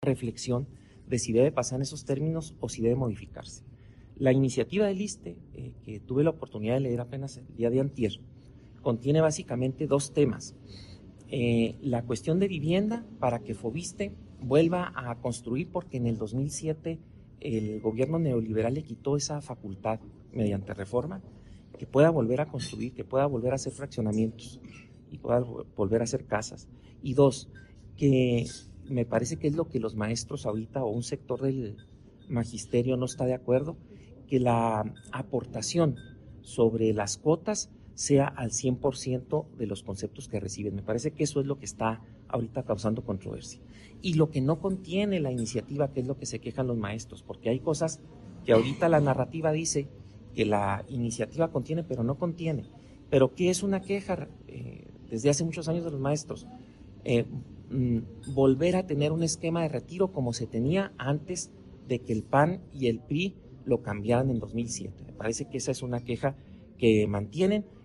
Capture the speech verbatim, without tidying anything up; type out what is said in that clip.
reflexión de si debe pasar en esos términos o si debe modificarse. La iniciativa del ISSSTE, eh, que tuve la oportunidad de leer apenas el día de antier, contiene básicamente dos temas. Eh, la cuestión de vivienda para que Foviste vuelva a construir, porque en el dos mil siete el gobierno neoliberal le quitó esa facultad mediante reforma, que pueda volver a construir, que pueda volver a hacer fraccionamientos y pueda volver a hacer casas. Y dos, que me parece que es lo que los maestros ahorita o un sector del magisterio no está de acuerdo, que la aportación sobre las cuotas sea al cien por ciento de los conceptos que reciben. Me parece que eso es lo que está ahorita causando controversia. Y lo que no contiene la iniciativa, que es lo que se quejan los maestros, porque hay cosas que ahorita la narrativa dice que la iniciativa contiene, pero no contiene. ¿Pero qué es una queja eh, desde hace muchos años de los maestros? Eh, mm, volver a tener un esquema de retiro como se tenía antes de que el P A N y el P R I lo cambiaran en dos mil siete. Me parece que esa es una queja que mantienen.